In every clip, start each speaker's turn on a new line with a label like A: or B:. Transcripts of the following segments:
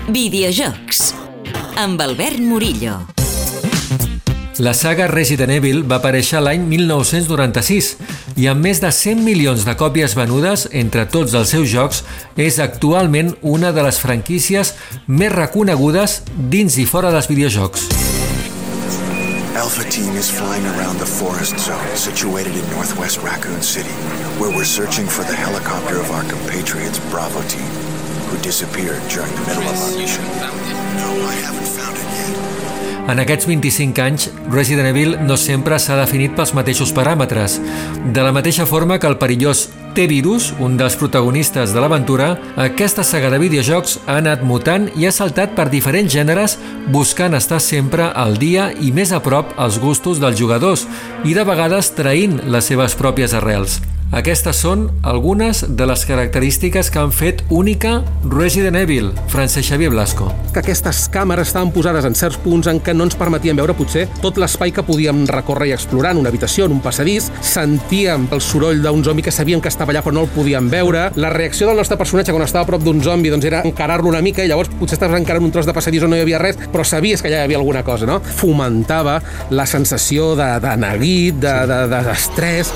A: Videojocs amb Albert Murillo.
B: La saga Resident Evil va aparèixer l'any 1996 i amb més de 100 milions de còpies venudes entre tots els seus jocs és actualment una de les franquícies més reconegudes dins i fora dels videojocs.
C: Alpha Team is flying around the forest zone situated in northwest Raccoon City, where we're searching for the helicopter of our compatriots Bravo Team, who disappeared during the middle of our mission. No, I haven't found it yet.
B: En aquests 25 anys, Resident Evil no sempre s'ha definit pels mateixos paràmetres. De la mateixa forma que el perillós T-Virus, un dels protagonistes de l'aventura, aquesta saga de videojocs ha anat mutant i ha saltat per diferents gèneres buscant estar sempre al dia i més a prop als gustos dels jugadors i de vegades traint les seves pròpies arrels. Aquestes són algunes de les característiques que han fet única Resident Evil. Francesc Xavier Blasco.
D: Que aquestes càmeres estaven posades en certs punts en què no ens permetien veure potser tot l'espai que podíem recórrer i explorar en una habitació, en un passadís. Sentíem el soroll d'un zombi que sabíem que estava allà però no el podíem veure. La reacció del nostre personatge quan estava a prop d'un zombi doncs era encarar-lo una mica i llavors potser estaves encarant un tros de passadís on no hi havia res, però sabies que allà hi havia alguna cosa, no? Fomentava la sensació de neguit, d'estrès.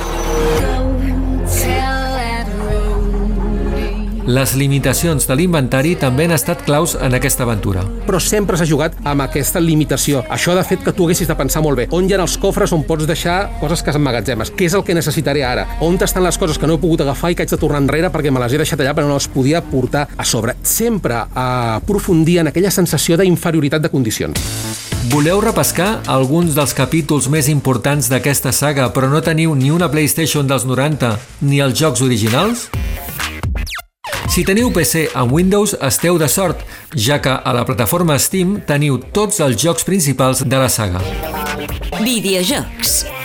B: Les limitacions de l'inventari també han estat claus en aquesta aventura.
D: Però sempre s'ha jugat amb aquesta limitació. Això ha fet que tu haguessis de pensar molt bé. On hi ha els cofres on pots deixar coses que emmagatzemes? Què és el que necessitaré ara? On estan les coses que no he pogut agafar i que haig de tornar enrere perquè me les he deixat allà però no les podia portar a sobre? Sempre aprofundir en aquella sensació d'inferioritat de condicions.
B: Voleu repescar alguns dels capítols més importants d'aquesta saga però no teniu ni una PlayStation dels 90 ni els jocs originals? Si teniu PC amb Windows, esteu de sort, ja que a la plataforma Steam teniu tots els jocs principals de la saga.
A: Videojocs